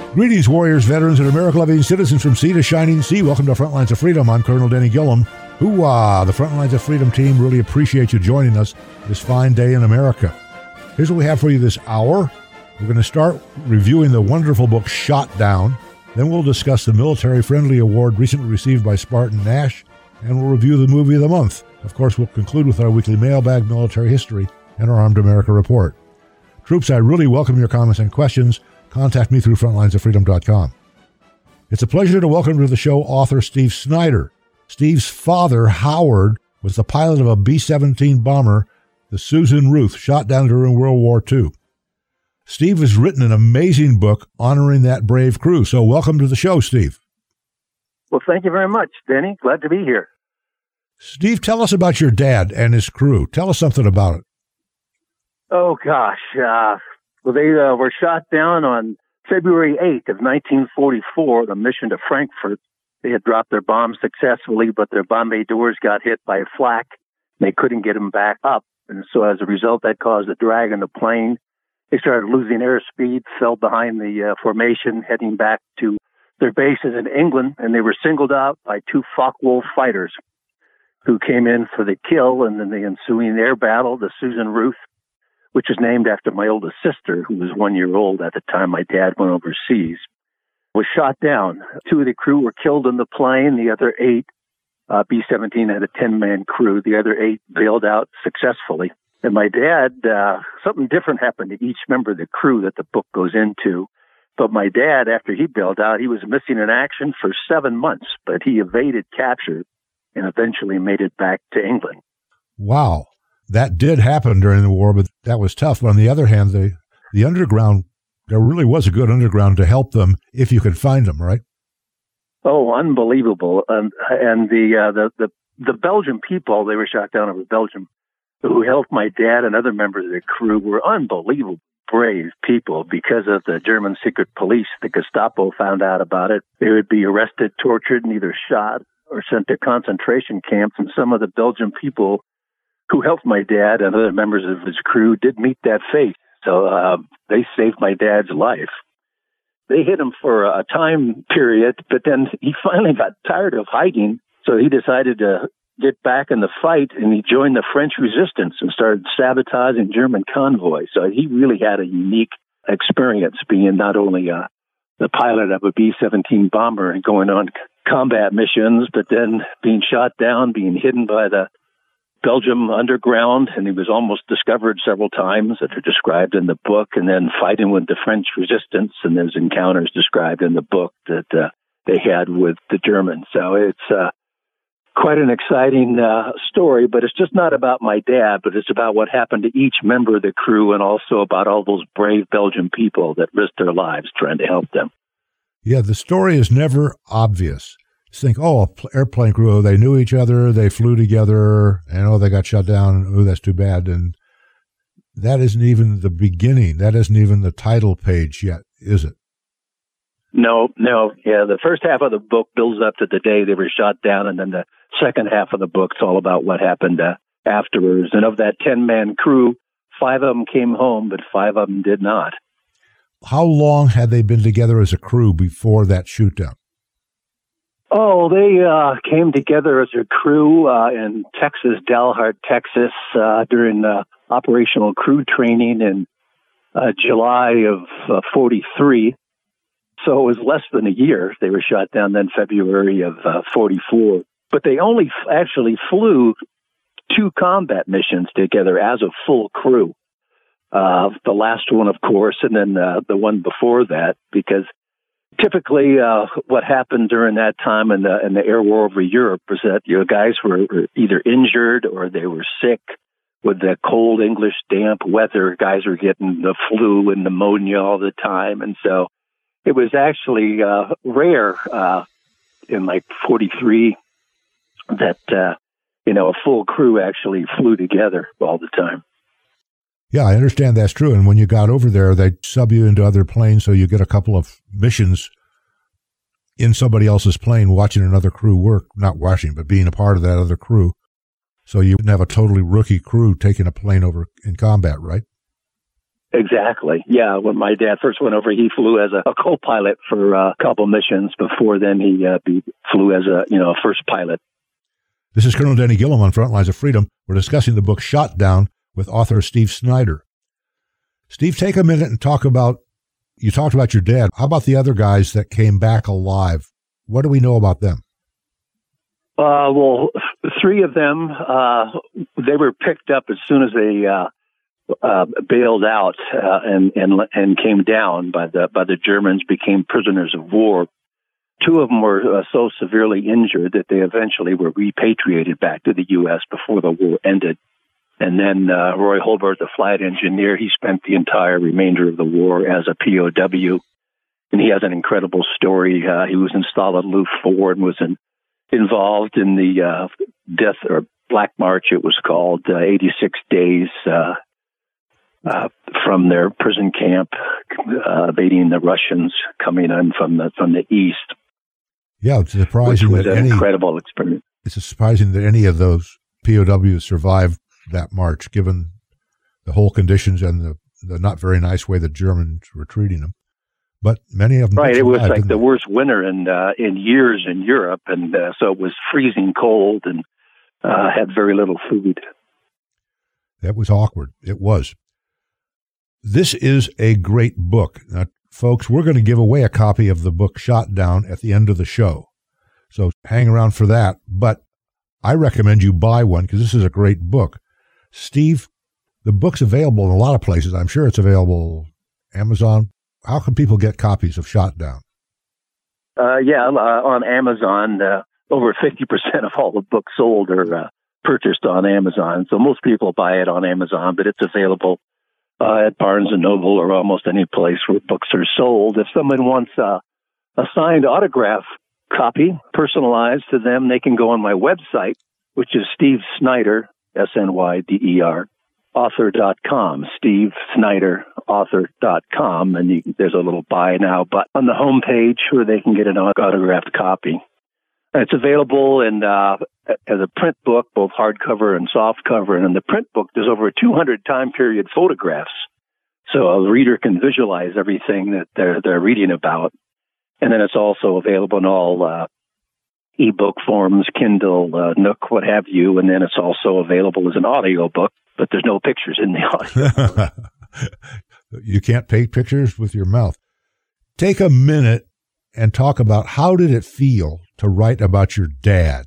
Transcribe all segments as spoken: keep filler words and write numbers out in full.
Greetings, warriors, veterans, and America-loving citizens from sea to shining sea. Welcome to Frontlines of Freedom. I'm Colonel Denny Gillum. Hoorah! The Frontlines of Freedom team really appreciate you joining us this fine day in America. Here's what we have for you this hour. We're going to start reviewing the wonderful book Shot Down. Then we'll discuss the Military Friendly Award recently received by Spartan Nash, and we'll review the movie of the month. Of course, we'll conclude with our weekly mailbag military history and our Armed America report. Troops, I really welcome your comments and questions. Contact me through frontlines of freedom dot com. It's a pleasure to welcome to the show author Steve Snyder. Steve's father, Howard, was the pilot of a B seventeen bomber, the Susan Ruth, shot down during World War Two. Steve has written an amazing book honoring that brave crew. So welcome to the show, Steve. Well, thank you very much, Denny. Glad to be here. Steve, tell us about your dad and his crew. Tell us something about it. Oh, gosh. Uh, well, they uh, were shot down on February eighth of nineteen forty-four, the mission to Frankfurt. They had dropped their bombs successfully, but their Bombay doors got hit by flak. They couldn't get them back up. And so as a result, that caused a drag on the plane. They started losing airspeed, fell behind the uh, formation, heading back to their bases in England. And they were singled out by two Focke-Wulf fighters who came in for the kill. And then the ensuing air battle, the Susan Ruth, which is named after my oldest sister, who was one year old at the time my dad went overseas, was shot down. Two of the crew were killed in the plane. The other eight, uh, B seventeen had a ten-man crew. The other eight bailed out successfully. And my dad, uh, something different happened to each member of the crew that the book goes into. But my dad, after he bailed out, he was missing in action for seven months, but he evaded capture and eventually made it back to England. Wow. That did happen during the war, but that was tough. But on the other hand, the, the underground, there really was a good underground to help them if you could find them, right? Oh, unbelievable. Um, and the, uh, the, the, the Belgian people, they were shot down over Belgium, who helped my dad and other members of the crew were unbelievable, brave people. Because of the German secret police, the Gestapo found out about it. They would be arrested, tortured, and either shot or sent to concentration camps. And some of the Belgian people who helped my dad and other members of his crew did meet that fate. So uh, they saved my dad's life. They hit him for a time period, but then he finally got tired of hiding. So he decided to get back in the fight, and he joined the French resistance and started sabotaging German convoys. So he really had a unique experience being not only uh, the pilot of a B seventeen bomber and going on combat missions, but then being shot down, being hidden by the Belgium underground, and he was almost discovered several times that are described in the book, and then fighting with the French resistance, and there's encounters described in the book that uh, they had with the Germans. So it's uh, quite an exciting uh, story, but it's just not about my dad, but it's about what happened to each member of the crew and also about all those brave Belgian people that risked their lives trying to help them. Yeah, the story is never obvious. You think, oh, an airplane crew, oh, they knew each other, they flew together, and oh, they got shot down, oh, that's too bad. And that isn't even the beginning. That isn't even the title page yet, is it? No, no. Yeah, the first half of the book builds up to the day they were shot down, and then the second half of the book's all about what happened uh, afterwards. And of that ten-man crew, five of them came home, but five of them did not. How long had they been together as a crew before that shoot-down? Oh, they uh, came together as a crew uh, in Texas, Dalhart, Texas, uh, during uh, operational crew training in uh, July of uh, forty-three. So it was less than a year. They were shot down then February of uh, forty-four. But they only f- actually flew two combat missions together as a full crew. Uh, the last one, of course, and then uh, the one before that, because typically, uh, what happened during that time in the in the air war over Europe was that you know guys were, were either injured or they were sick with the cold English damp weather. Guys were getting the flu and pneumonia all the time, and so it was actually uh, rare uh, in like forty-three that uh, you know a full crew actually flew together all the time. Yeah, I understand that's true. And when you got over there, they sub you into other planes, so you get a couple of missions in somebody else's plane watching another crew work, not watching, but being a part of that other crew. So you wouldn't have a totally rookie crew taking a plane over in combat, right? Exactly. Yeah. When my dad first went over, he flew as a, a co-pilot for uh, a couple missions. Before then, he uh, be, flew as a you know first pilot. This is Colonel Denny Gillum on Frontlines of Freedom. We're discussing the book Shot Down with author Steve Snyder. Steve, take a minute and talk about, you talked about your dad. How about the other guys that came back alive? What do we know about them? Uh, well, three of them, uh, they were picked up as soon as they uh, uh, bailed out uh, and, and and came down by the by the Germans, became prisoners of war. Two of them were uh, so severely injured that they eventually were repatriated back to the U S before the war ended. And then uh, Roy Holbert, the flight engineer, he spent the entire remainder of the war as a P O W. And he has an incredible story. Uh, he was in Stalo-Luft four and was in, involved in the uh, death or Black March, it was called, uh, eighty-six days uh, uh, from their prison camp, uh, evading the Russians coming in from the from the east. Yeah, it's surprising which was that an any incredible experience. It's surprising that any of those P O Ws survived that march, given the whole conditions and the, the not very nice way the Germans were treating them. But many of them right. It was like the they? worst winter in uh, in years in Europe, and uh, so it was freezing cold and uh, had very little food. That was awkward. It was. This is a great book. Now, folks, we're going to give away a copy of the book Shot Down at the end of the show. So hang around for that. But I recommend you buy one because this is a great book. Steve, the book's available in a lot of places. I'm sure it's available Amazon. How can people get copies of Shot Down? Uh, yeah, uh, on Amazon. Uh, over fifty percent of all the books sold are uh, purchased on Amazon. So most people buy it on Amazon, but it's available uh, at Barnes and Noble or almost any place where books are sold. If someone wants a, a signed autograph copy, personalized to them, they can go on my website, which is Steve Snyder, S N Y D E R, author dot com, Steve Snyder, author dot com, and you, there's a little buy now button on the homepage where they can get an autographed copy. And it's available in uh, as a print book, both hardcover and softcover. And in the print book, there's over two hundred time period photographs, so a reader can visualize everything that they're they're reading about. And then it's also available in all uh, ebook forms, Kindle, uh, Nook, what have you. And then it's also available as an audio book, but there's no pictures in the audio. You can't paint pictures with your mouth. Take a minute and talk about how did it feel to write about your dad?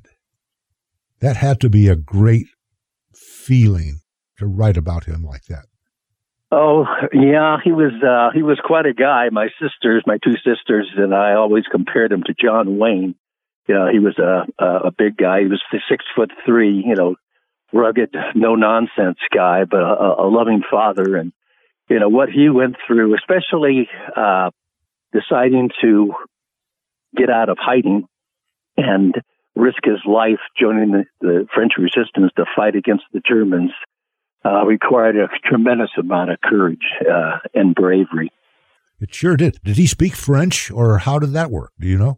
That had to be a great feeling to write about him like that. Oh, yeah, he was uh, he was quite a guy. My sisters, my two sisters, and I always compared him to John Wayne. You know, he was a a big guy. He was six foot three. You know, rugged, no nonsense guy, but a, a loving father. And you know what he went through, especially uh, deciding to get out of hiding and risk his life, joining the, the French resistance to fight against the Germans. Uh, required a tremendous amount of courage uh, and bravery. It sure did. Did he speak French, or how did that work? Do you know?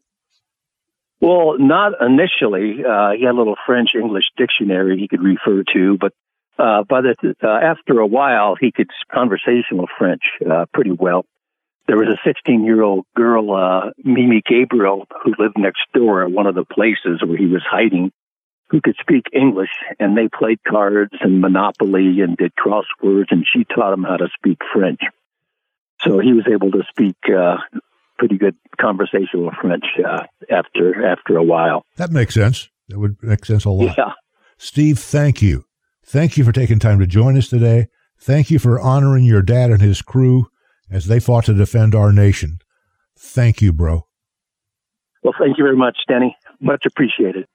Well, not initially. Uh, he had a little French-English dictionary he could refer to, but uh, by the uh, after a while, he could conversational French uh, pretty well. There was a sixteen-year-old girl, uh, Mimi Gabriel, who lived next door at one of the places where he was hiding, who could speak English, and they played cards and Monopoly and did crosswords, and she taught him how to speak French. So he was able to speak uh, pretty good conversational French uh, after after a while. That makes sense. That would make sense a lot. Yeah. Steve, thank you. Thank you for taking time to join us today. Thank you for honoring your dad and his crew as they fought to defend our nation. Thank you, bro. Well, thank you very much, Denny. Much appreciated.